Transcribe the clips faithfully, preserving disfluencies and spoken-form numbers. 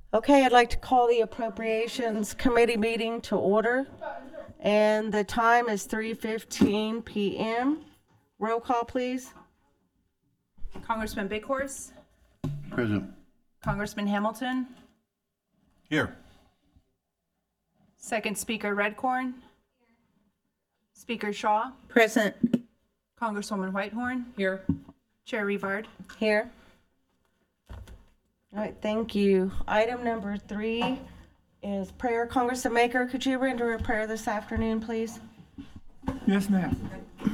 Okay, I'd like to call the Appropriations Committee meeting to order, and the time is three fifteen p.m. Roll call, please. Congressman Big Horse, Present. Congressman Hamilton, Here. Second Speaker Redcorn, Speaker Shaw, Present. Congresswoman Whitehorn, Here. Chair Revard. Here. All right, thank you. Item number three is prayer. Congressman Maker, could you render a prayer this afternoon, please? Yes, ma'am.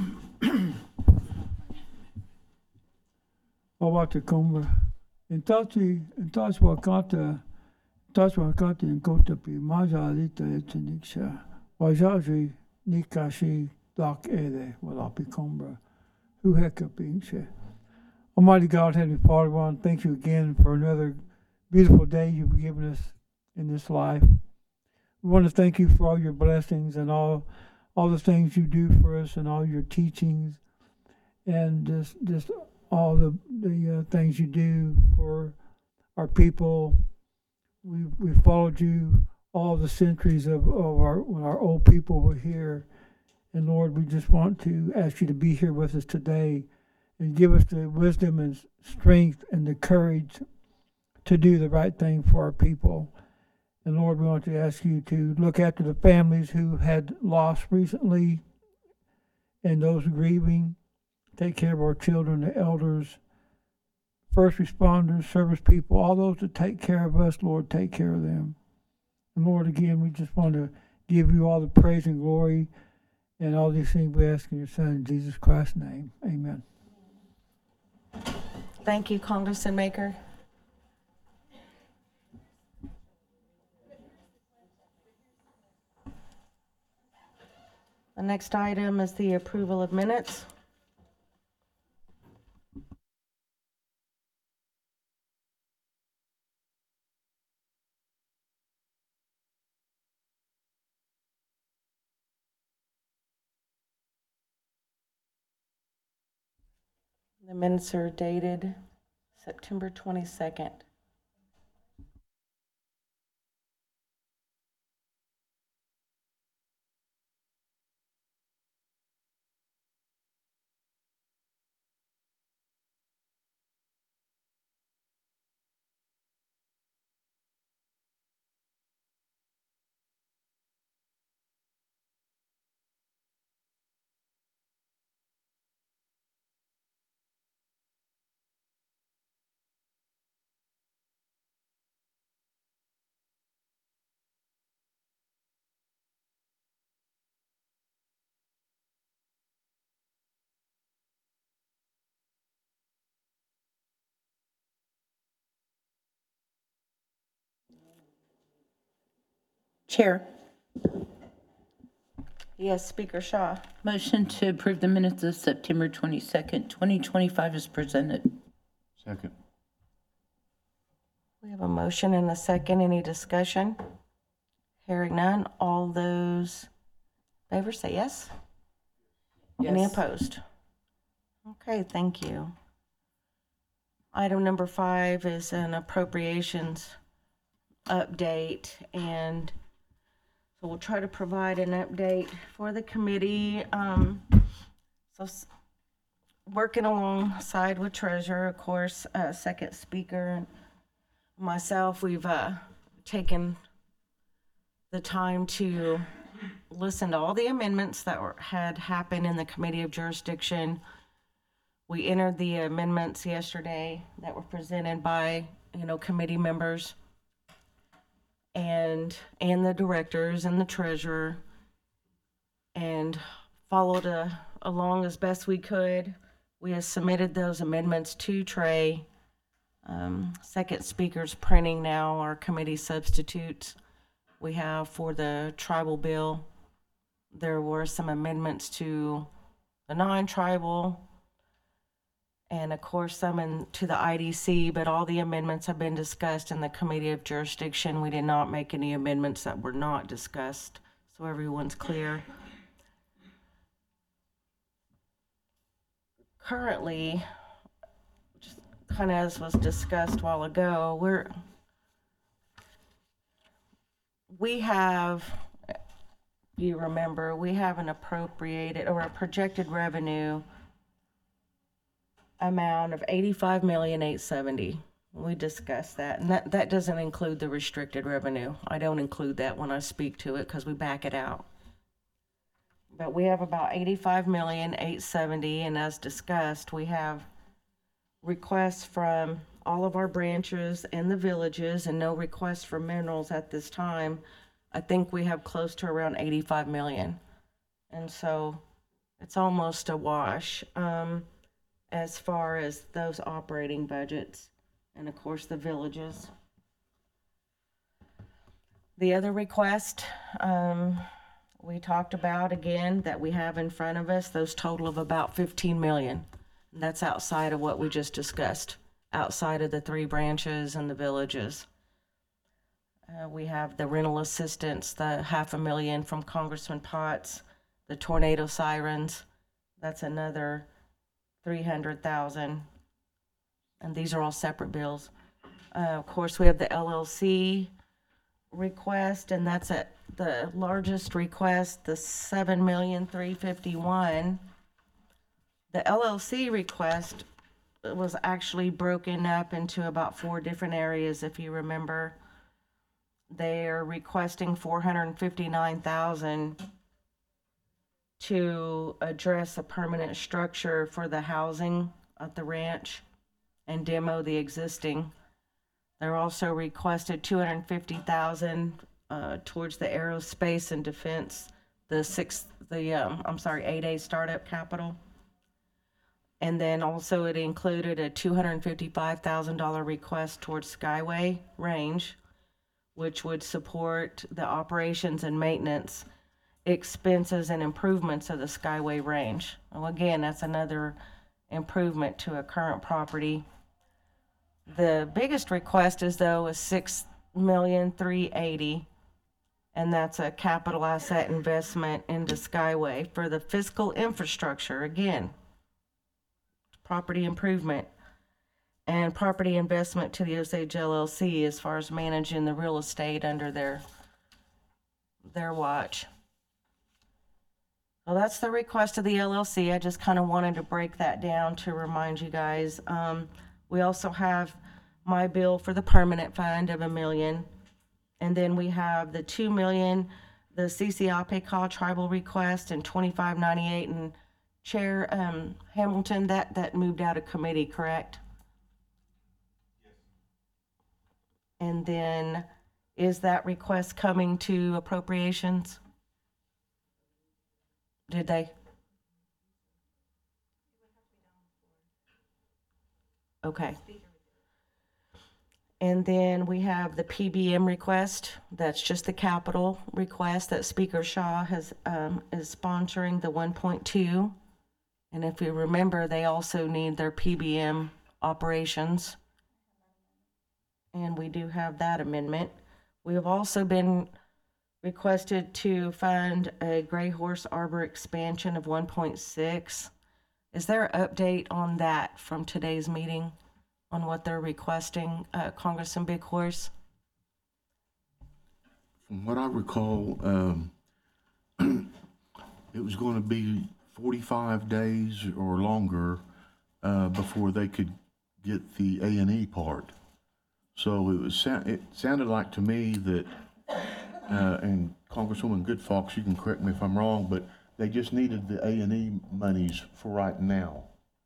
Owatacomba. Intachi, intachi wakata, intachi wakata inkotapi, maja alita etiniksha, wajaji nikashi dak ele, walapicombra, huhekapinsha. Almighty God, Heavenly Father, I want to thank you again for another beautiful day you've given us in this life. We want to thank you for all your blessings and all all the things you do for us and all your teachings and just just all the the uh, things you do for our people. We we followed you all the centuries of, of our when our old people were here, and Lord, we just want to ask you to be here with us today and give us the wisdom and strength and the courage to do the right thing for our people. And Lord, we want to ask you to look after the families who had lost recently and those grieving. Take care of our children, the elders, first responders, service people, all those that take care of us, Lord, take care of them. And Lord, again, we just want to give you all the praise and glory and all these things we ask in your Son, in Jesus Christ's name. Amen. Thank you, Congressman Maker. The next item is the approval of minutes. The minutes are dated September twenty-second. Chair. Yes, Speaker Shaw. Motion to approve the minutes of September twenty-second, twenty twenty-five is presented. Second. We have a motion and a second. Any discussion? Hearing none. All those in favor say yes. Any Yes. opposed? Okay, thank you. Item number five is an appropriations update, and so we'll try to provide an update for the committee. Um, so s- working alongside with Treasurer, of course, uh, second speaker, myself, we've uh, taken the time to listen to all the amendments that were, had happened in the Committee of Jurisdiction. We entered the amendments yesterday that were presented by, you know, committee members and and the directors and the treasurer, and followed uh, along as best we could. We have submitted those amendments to Trey. Um, second speaker's printing now our committee substitutes we have for the tribal bill. There were some amendments to the non-tribal, and of course some in, to the I D C, but all the amendments have been discussed in the Committee of Jurisdiction. We did not make any amendments that were not discussed, so everyone's clear. Currently, just kind of as was discussed a while ago, we're we have, you remember, we have an appropriated or a projected revenue amount of eighty-five million, eight seventy. We discussed that, and that, that doesn't include the restricted revenue. I don't include that when I speak to it because we back it out. But we have about eighty-five million, eight seventy, and as discussed, we have requests from all of our branches and the villages, and no requests for minerals at this time. I think we have close to around eighty-five million. And so it's almost a wash um, as far as those operating budgets. And of course, the villages. The other request, um, we talked about again that we have in front of us, those total of about fifteen million. And that's outside of what we just discussed, outside of the three branches and the villages. Uh, we have the rental assistance, the half a million from Congressman Potts, the tornado sirens, that's another three hundred thousand. And these are all separate bills. Uh, of course, we have the L L C request, and that's at the largest request, the seven million three fifty-one. The L L C request was actually broken up into about four different areas, if you remember. They're requesting four hundred fifty-nine thousand to address a permanent structure for the housing at the ranch and demo the existing. They're also requested two hundred fifty thousand uh, towards the aerospace and defense, the six, the um, I'm sorry, eight A startup capital. And then also it included a two hundred fifty-five thousand dollar request towards Skyway Range, which would support the operations and maintenance expenses and improvements of the Skyway Range. Well, again, that's another improvement to a current property. The biggest request is though is six million three eighty, and that's a capital asset investment into Skyway for the fiscal infrastructure. Again, property improvement and property investment to the Osage L L C as far as managing the real estate under their their watch. Well, that's the request of the L L C. I just kind of wanted to break that down to remind you guys. Um, we also have my bill for the permanent fund of a million. And then we have the two million, the C C A P E C A tribal request and twenty-five ninety-eight. And Chair um, Hamilton, that, that moved out of committee, correct? And then is that request coming to appropriations? Did they? Okay. And then we have the P B M request. That's just the capital request that Speaker Shaw has um, is sponsoring, the one point two. And if you remember, they also need their P B M operations. And we do have that amendment. We have also been requested to fund a Gray Horse Arbor expansion of one point six. Is there an update on that from today's meeting on what they're requesting, uh, Congressman Big Horse? From what I recall, um, it was going to be forty-five days or longer uh, before they could get the A and E part. So it was. It sounded like to me that, uh, and Congresswoman Goodfox, you can correct me if I'm wrong, but they just needed the A and E monies for right now.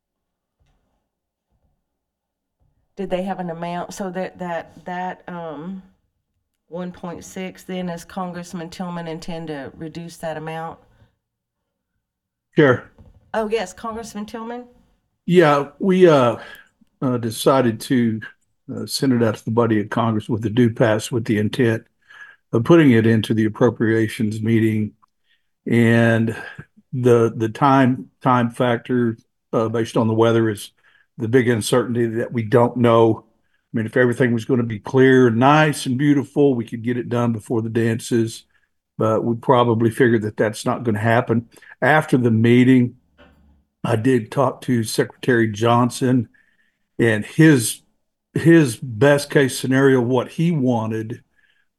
Did they have an amount so that that that um one point six then, as Congressman Tillman intend to reduce that amount? Sure. Oh yes, Congressman Tillman. Yeah, we uh, uh, decided to uh, send it out to the body of Congress with the due pass with the intent of putting it into the appropriations meeting, and the the time time factor uh, based on the weather is the big uncertainty that we don't know. I mean, if everything was going to be clear and nice and beautiful, we could get it done before the dances, but we probably figured that that's not going to happen. After the meeting, I did talk to Secretary Johnson, and his his best case scenario, what he wanted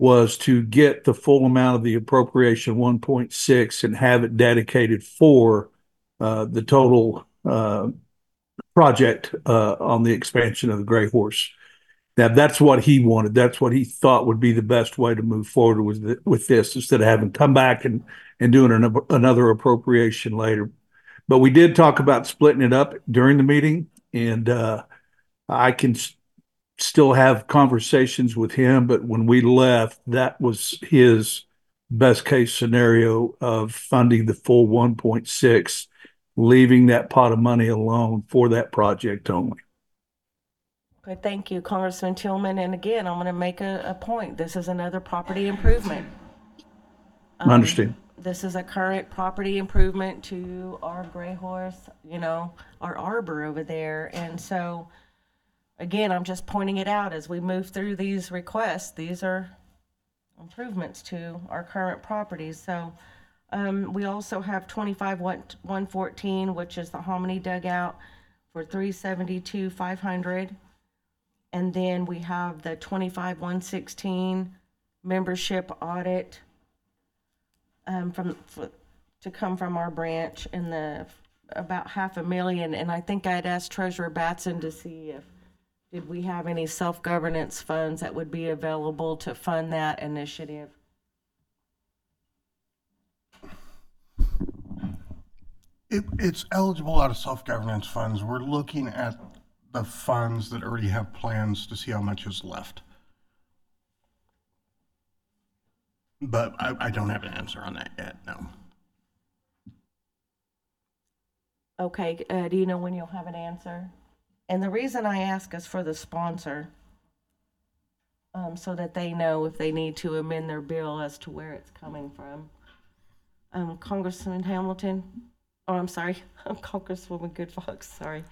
was to get the full amount of the appropriation one point six and have it dedicated for uh, the total uh, project uh, on the expansion of the Gray Horse. Now, that's what he wanted. That's what he thought would be the best way to move forward with the, with this, instead of having come back and, and doing an, another appropriation later. But we did talk about splitting it up during the meeting, and uh, I can s- still have conversations with him. But when we left, that was his best case scenario of funding the full one point six, leaving that pot of money alone for that project only. Okay, thank you, Congressman Tillman. And again, I'm going to make a, a point. This is another property improvement. I understand. This is a current property improvement to our Gray Horse, you know, our arbor over there. And so, again, I'm just pointing it out as we move through these requests. These are improvements to our current properties. So um, we also have twenty-five one fourteen, which is the Hominy dugout for three seventy-two five hundred. And then we have the twenty-five one sixteen membership audit um, from for, to come from our branch in the about half a million. And I think I'd asked Treasurer Batson to see if did we have any self-governance funds that would be available to fund that initiative. It, it's eligible out of self-governance funds. We're looking at the funds that already have plans to see how much is left. But I, I don't have an answer on that yet, no. Okay, uh, do you know when you'll have an answer? And the reason I ask is for the sponsor, um, so that they know if they need to amend their bill as to where it's coming from. Um, Congressman Hamilton, oh, I'm sorry, Congresswoman Good Fox, sorry.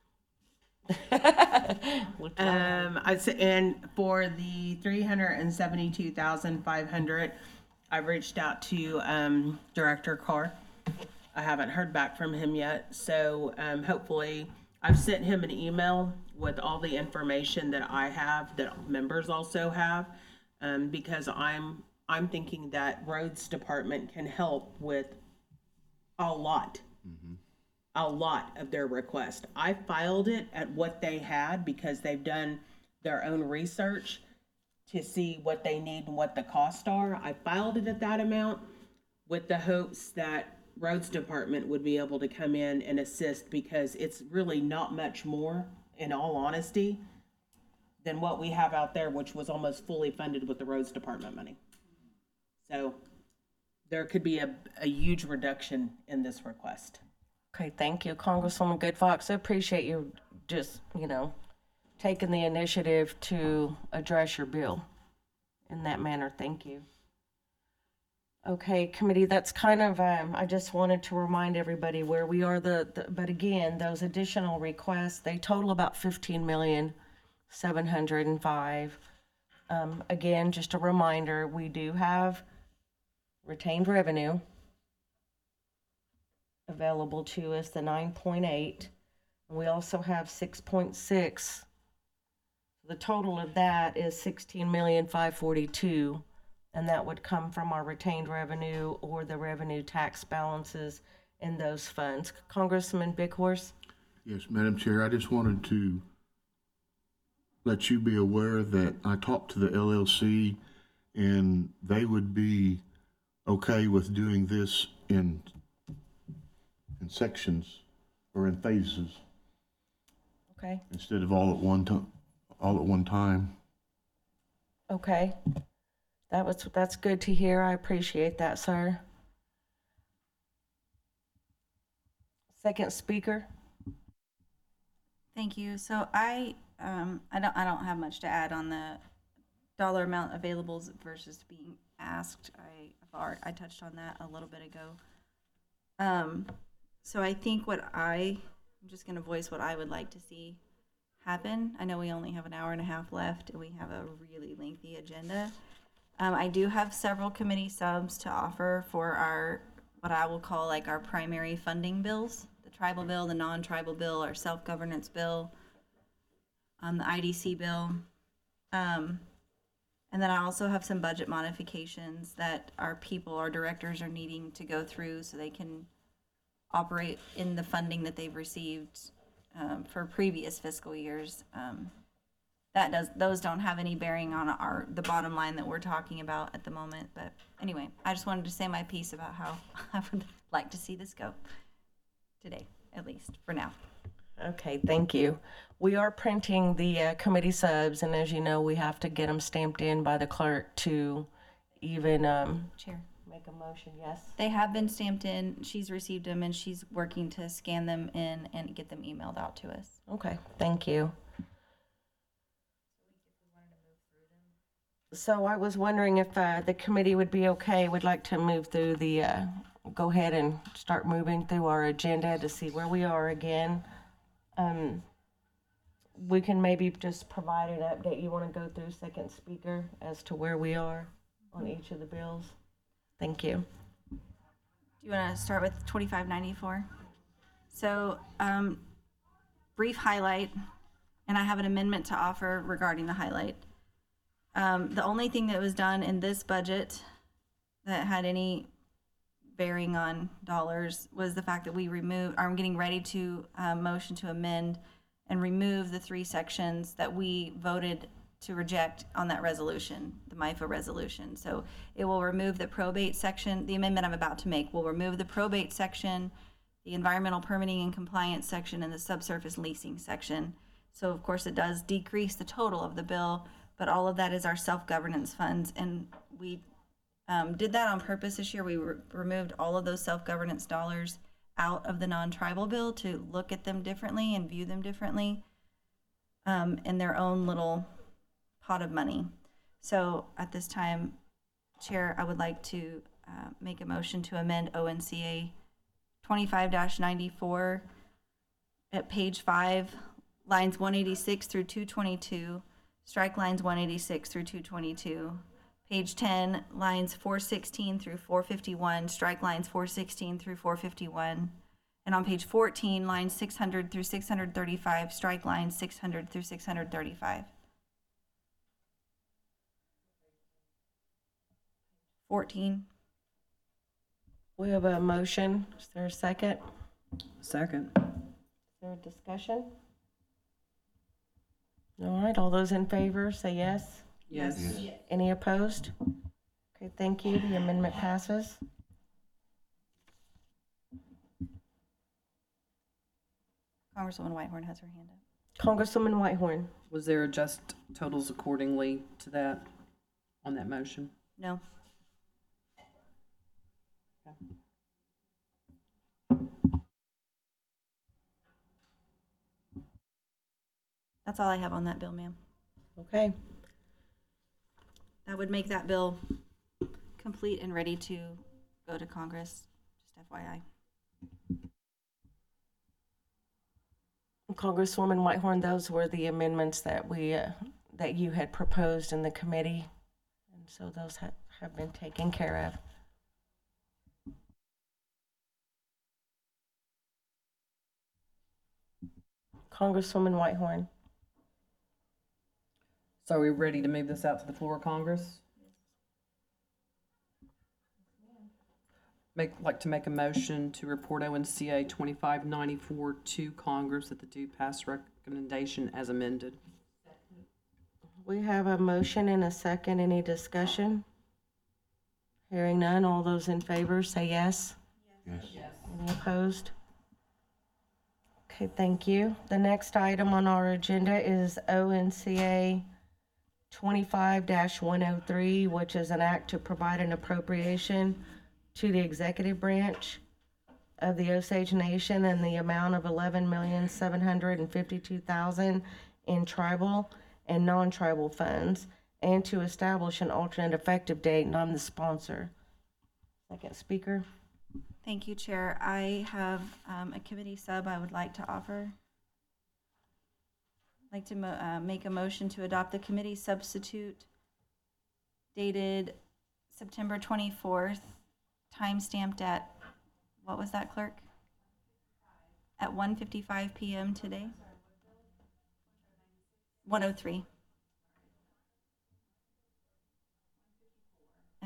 Um, I say, and for the three hundred and seventy-two thousand five hundred, I've reached out to, um, Director Carr. I haven't heard back from him yet, so, um, hopefully, I've sent him an email with all the information that I have, that members also have, um, because I'm, I'm thinking that roads department can help with a lot. a lot of their request. I filed it at what they had because they've done their own research to see what they need and what the costs are. I filed it at that amount with the hopes that roads department would be able to come in and assist, because it's really not much more, in all honesty, than what we have out there, which was almost fully funded with the roads department money. So there could be a, a huge reduction in this request. Okay, thank you, Congresswoman Good Fox. I appreciate you just, you know, taking the initiative to address your bill in that manner. Thank you. Okay, committee, that's kind of, um, I just wanted to remind everybody where we are, the, the but again, those additional requests, they total about fifteen million seven hundred five. Um, again, just a reminder, we do have retained revenue available to us, the nine point eight. We also have six point six. The total of that is sixteen million five forty-two, and that would come from our retained revenue or the revenue tax balances in those funds. Congressman Bighorse? Yes, Madam Chair, I just wanted to let you be aware that I talked to the L L C, and they would be okay with doing this in in sections or in phases Okay, instead of all at one time, all at one time. okay. That was, that's good to hear. I appreciate that, sir. Second speaker? Thank you. So I, um, I don't, I don't have much to add on the dollar amount available versus being asked. I, I've already, I touched on that a little bit ago. Um, so I think what I, I'm just going to voice what I would like to see happen. I know we only have an hour and a half left and we have a really lengthy agenda. Um, I do have several committee subs to offer for our, what I will call like our primary funding bills. Tribal bill, the non-tribal bill, our self-governance bill, um, the I D C bill. Um, And then I also have some budget modifications that our people, our directors are needing to go through so they can operate in the funding that they've received um, for previous fiscal years. Um, that does, those don't have any bearing on our, the bottom line that we're talking about at the moment. But anyway, I just wanted to say my piece about how I would like to see this go today, at least for now. Okay, thank you. We are printing the uh, committee subs, and as you know, we have to get them stamped in by the clerk to even um, Chair. make a motion, yes? They have been stamped in. She's received them and she's working to scan them in and get them emailed out to us. Okay, thank you. So I was wondering if uh, the committee would be okay. We'd like to move through the, uh, go ahead and start moving through our agenda to see where we are again. Um, we can maybe just provide an update. You want to go through second speaker as to where we are on each of the bills? Thank you. Do you want to start with twenty-five ninety-four? So, um, brief highlight, and I have an amendment to offer regarding the highlight. Um, the only thing that was done in this budget that had any bearing on dollars was the fact that we removed, I'm getting ready to uh, motion to amend and remove the three sections that we voted to reject on that resolution, the M I F A resolution. So it will remove the probate section. The amendment I'm about to make will remove the probate section, the environmental permitting and compliance section, and the subsurface leasing section. So of course it does decrease the total of the bill, but all of that is our self-governance funds, and we um, did that on purpose this year. We re- removed all of those self-governance dollars out of the non-tribal bill to look at them differently and view them differently um, in their own little pot of money. So at this time, Chair, I would like to uh, make a motion to amend O N C A twenty-five ninety-four at page five, lines one eighty-six through two twenty-two, strike lines one eighty-six through two twenty-two. Page ten, lines four sixteen through four fifty-one, strike lines four sixteen through four fifty-one. And on page fourteen, lines six hundred through six thirty-five, strike lines six hundred through six thirty-five. fourteen. We have a motion. Is there a second? Second. Is there a discussion? All right, all those in favor, say yes. Yes. Any opposed? Okay, thank you. The amendment passes. Congresswoman Whitehorn has her hand up. Congresswoman Whitehorn. Was there adjust totals accordingly to that, on that motion? No. That's all I have on that bill, ma'am. Okay. That would make that bill complete and ready to go to Congress, just F Y I. Congresswoman Whitehorn, those were the amendments that we, uh, that you had proposed in the committee. And so those ha- have been taken care of. Congresswoman Whitehorn. So are we ready to move this out to the floor of Congress? Make, like to make a motion to report O N C A twenty-five ninety-four to Congress that the do pass recommendation as amended. We have a motion and a second. Any discussion? Hearing none, all those in favor say yes. Yes. Any opposed? Okay, thank you. The next item on our agenda is O N C A twenty-five one oh three, which is an act to provide an appropriation to the executive branch of the Osage Nation in the amount of eleven million seven hundred fifty-two thousand in tribal and non-tribal funds, and to establish an alternate effective date, and I'm the sponsor. Second speaker. Thank you, Chair. I have um, a committee sub I would like to offer. I'd like to mo- uh, make a motion to adopt the committee substitute dated September twenty-fourth, time stamped at, what was that, clerk? At one fifty-five p.m. today? one oh three.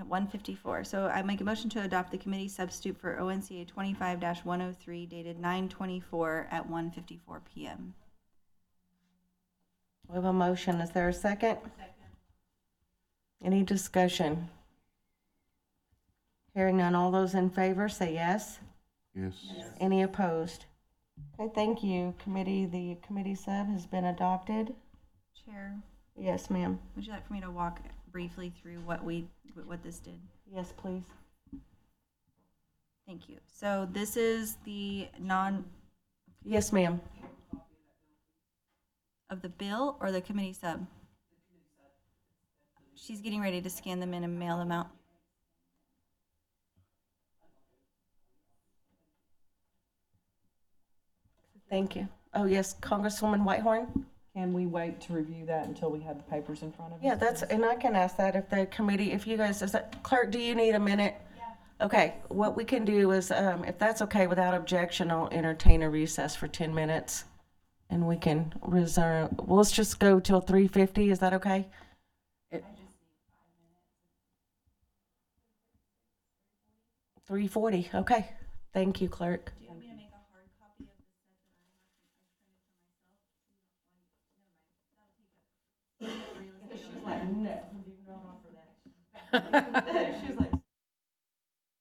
one fifty-four. So I make a motion to adopt the committee substitute for O N C A twenty-five one oh three dated nine twenty-four at one fifty-four PM. We have a motion. Is there a second? Any discussion? Hearing none. All those in favor say yes. Yes. Any opposed? Okay, thank you, committee. The committee sub has been adopted. Chair, Yes, ma'am. would you like for me to walk briefly through what we, what this did? Yes, please. Thank you. So this is the non, Yes, ma'am. of the bill or the committee sub? She's getting ready to scan them in and mail them out. Thank you. Oh, yes, Congresswoman Whitehorn? Can we wait to review that until we have the papers in front of us? Yeah, that's, and I can ask that if the committee, if you guys, is that, clerk, do you need a minute? Yeah. Okay, what we can do is, um, if that's okay, without objection, I'll entertain a recess for ten minutes. And we can reserve, well, let's just go till three fifty, is that okay? Three forty, okay. Thank you, clerk. Do you want me to make a hard copy of the set that I have? I printed for myself? She's like, no, do not offer that.